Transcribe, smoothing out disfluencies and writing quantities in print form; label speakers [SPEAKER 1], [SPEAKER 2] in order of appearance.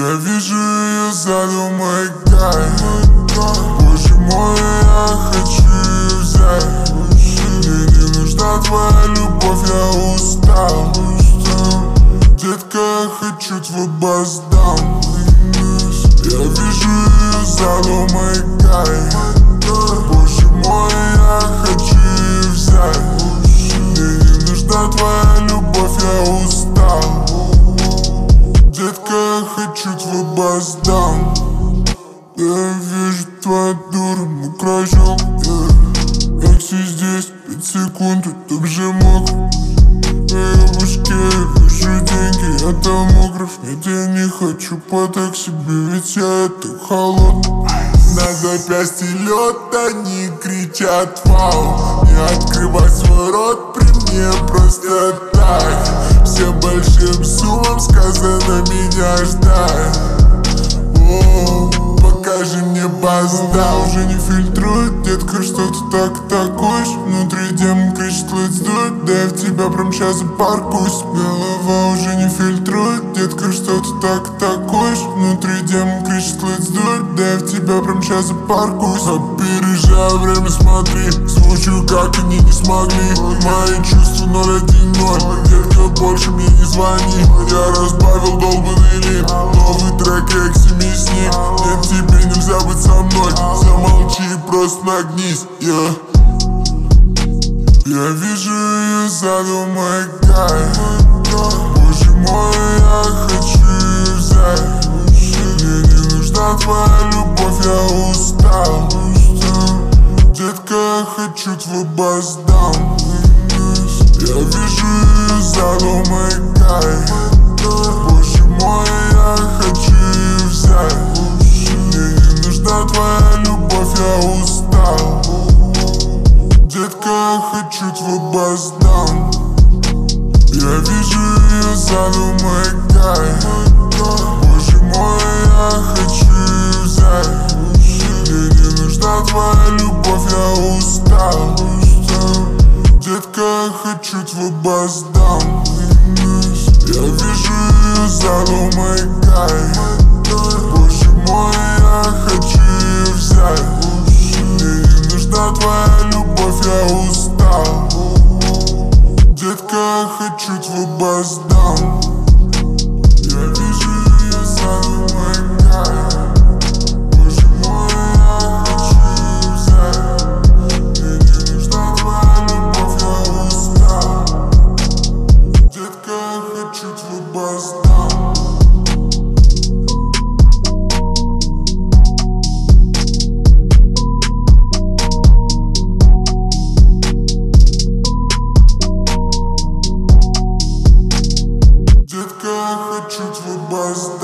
[SPEAKER 1] Я вижу ее саду, мой кайф. Боже мой, я хочу ее взять. Мне не нужна твоя любовь, я устал. Детка, я хочу твой бас дам. Я вижу ее саду, мой кайф. Боже мой, я хочу ее взять. Мне не нужна твоя любовь, я устал. Детка, я хочу твой бас дам. Я вижу твою дуру, мокрый ожог. Экси здесь, 5 секунд, это же мокро. В ее башке вижу деньги, это мокров. Нет, я не хочу под себе, ведь я это холодный. На запястье лед, они кричат вау. Не открывай свой рот при мне просто так. Все большим суммам сказано меня ждать. Покажи мне бас, да, уже не фильтрует. Детка, что ты так такуешь? Внутри демон кричит let's do it. Да я в тебя прям сейчас запаркуюсь. Голова уже не фильтрует. Детка, что ты так такуешь? Внутри демон кричит let's do it. Да я в тебя прям сейчас запаркуюсь. Опережая время, смотри. Звучу, как они не смогли. Мои чувства 010. Детка, больше мне не звони. Я разбавил долбанный лим. Новый трек, экси с ним. Нет, тебе нельзя быть со мной. Замолчи и просто нагнись. Я вижу ее саду, мой кайф. Боже мой, я хочу ее взять. Мне не нужна твоя любовь, я устал. Детка, я хочу твой бас дам. Я вижу ее саду, мой кайф. Боже мой, я хочу ее взять. Мне не нужна твоя любовь, я устал. Детка, я хочу твой бас дам. Я вижу ее саду, мой кайф. Боже мой, я хочу ее взять. Мне не нужна твоя любовь, я устал. Детка, я хочу твой бас дам. Я вижу ее саду, мой кайф. Боже мой, я хочу ее взять. Мне не нужна твоя любовь, я устал. Детка, я хочу твой бас дам. Я вижу ее саду, мой кайф. Боже мой, я хочу ее взять. Мне не нужна твоя любовь, я устал. Детка, я хочу твой бас дам. Детка, я хочу твой бас дам.